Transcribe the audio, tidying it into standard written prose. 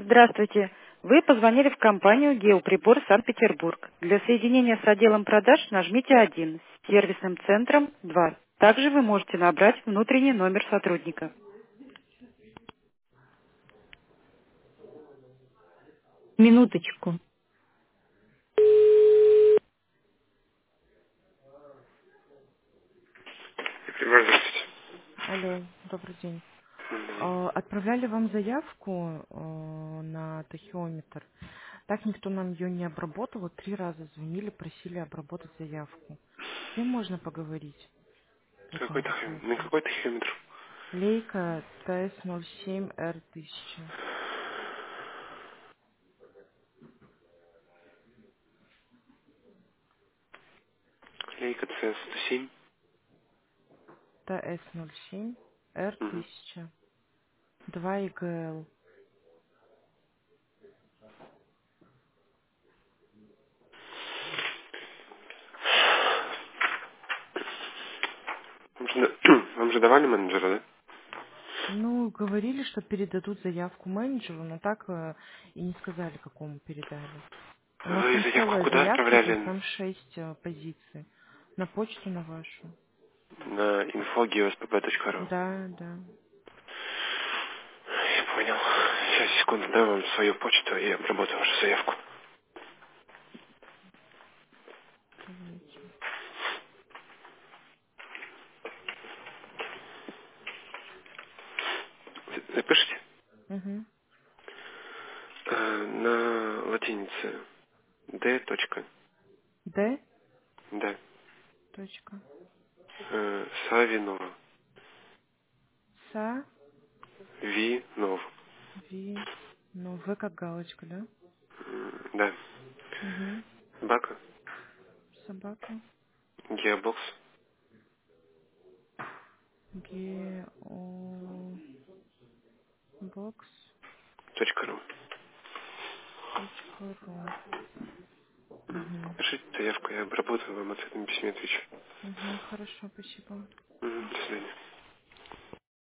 Здравствуйте. Вы позвонили в компанию «Геоприбор Санкт-Петербург». Для соединения с отделом продаж нажмите 1, с сервисным центром 2. Также вы можете набрать внутренний номер сотрудника. Минуточку. Пример, здравствуйте. Алло, добрый день. Мгм. Отправляли вам заявку на тахиометр. Так никто нам ее не обработал. Вот 3 раза звонили, просили обработать заявку. С кем можно поговорить по этому На вопросу? какой тахиометр? Лейка ТС-07Р1000. Лейка C107. Мгм. ТС-07Р1000. 2 ИГЛ. Вам же давали менеджера, да? Ну, говорили, что передадут заявку менеджеру, но так и не сказали, какому передали. У нас Вы там заявку целая куда заявка, то есть отправляли? там 6 позиций. На почту на вашу. На info.geospb.ru. Да, да. Я понял. Сейчас, секунду, дам вам свою почту и обработаю вашу заявку. Давайте. Запишите? Угу. На латинице D. Д. Да. Точка. Савинова. Са. Винов. Ви. Ну, В как галочка, да? Да. Угу. Бака. Собака. Geobox. Геобокс. .ру. Точка ру. Угу. Пишите заявку, я обработаю, вам ответным письме отвечу. Угу. Хорошо, спасибо. До свидания.